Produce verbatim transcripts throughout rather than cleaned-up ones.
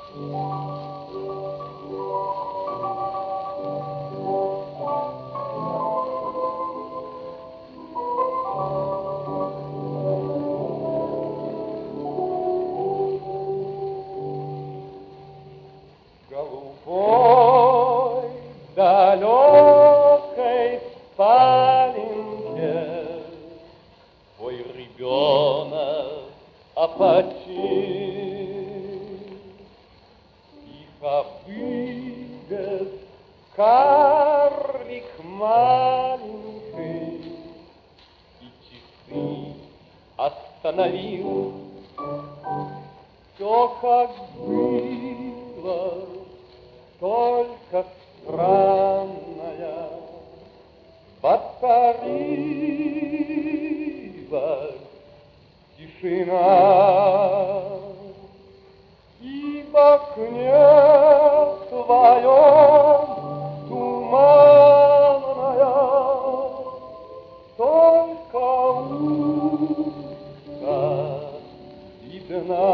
Голубой далекой спаленке твой ребенок опочил. Тихо выбег карлик маленький и часы остановил. Все как было, только странная повторилась тишина, и в окне твоем туманная только утка видна.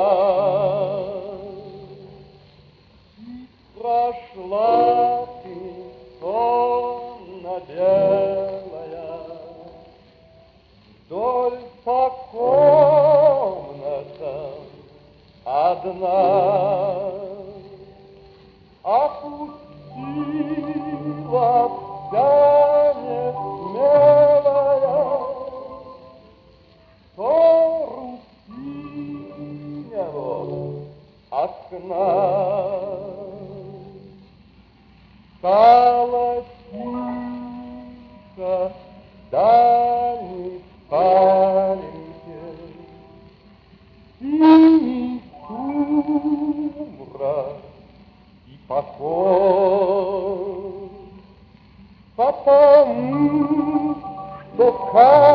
Прошла ты, сонно белая, вдоль по комнатам одна, опустила вся несмелая, что русинево окна. Стало тихо дальней спаленке, синий сумрак и покой, потому что